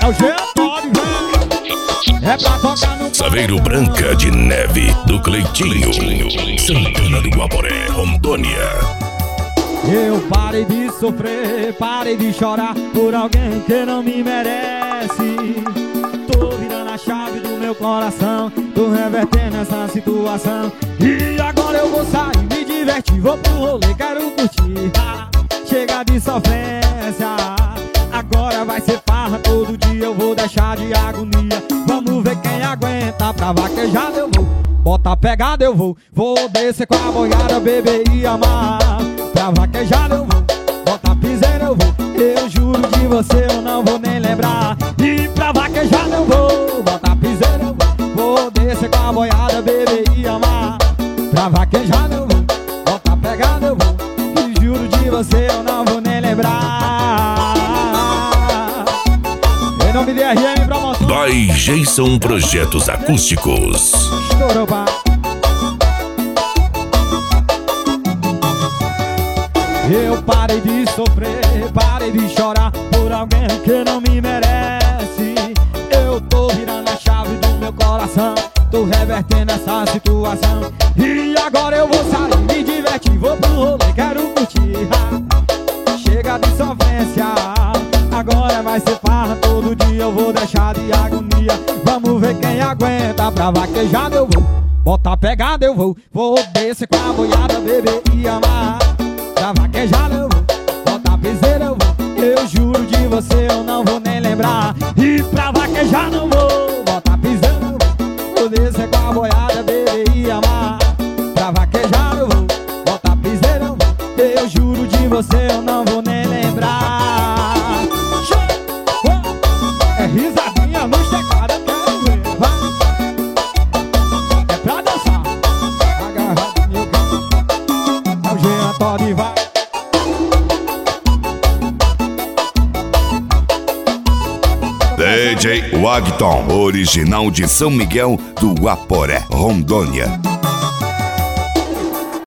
o Getúlio, velho. É pra tocar no Saveiro Branca de Neve, do Cleitinho, Santana do Guaporé, Rondônia. Eu parei de sofrer, parei de chorar por alguém que não me merece. Tô virando a chave do meu coração, tô revertendo essa situação. E agora eu vou sair, me divertir, vou pro rolê, quero curtir. Chega de sofrência, agora vai ser farra, todo dia eu vou deixar de agonia. Vamos ver quem aguenta, pra vaquejada eu vou, bota a pegada eu vou descer com a boiada, beber e amar. Pra vaquejada eu vou, bota a piseira eu vou, eu juro de você eu não vou nem lembrar. E pra vaquejada eu vou, bota a piseira eu vou descer com a boiada, beber e amar. Pra vaquejada eu vou, bota a pegada eu vou, e juro de você eu não vou nem lembrar. Em nome de RM Promoção, By Jason Projetos Acústicos. estourou, pá. Eu parei de sofrer, parei de chorar por alguém que não me merece. Eu tô virando a chave do meu coração, tô revertendo essa situação. E agora eu vou sair, me divertir, vou pro rolê, quero curtir. Chega de sofrência, agora vai ser farra, todo dia eu vou deixar de agonia. Vamos ver quem aguenta, pra vaquejada eu vou, bota a pegada eu vou descer com a boiada, beber e amar. Pra vaquejada eu vou, bota a piseira eu vou, eu juro de você eu não vou nem lembrar. E pra vaquejada eu vou, bota a piseira eu vou descer com a boiada, beber e amar. Pra vaquejada eu vou, bota a piseira eu vou, eu juro de você eu não vou nem lembrar. É risadinha no teclado, eu quero ver, vai. É pra dançar, agarradinho eu quero. É o Jean Todd, vai. DJ Wagton, original de São Miguel do Guaporé, Rondônia.